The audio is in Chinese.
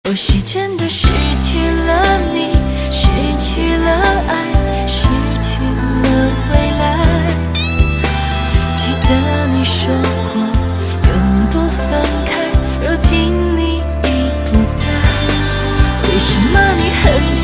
或许真的失去了你，失去了爱，失去了未来。记得你说过永不分开，如今你已不在，为什么你很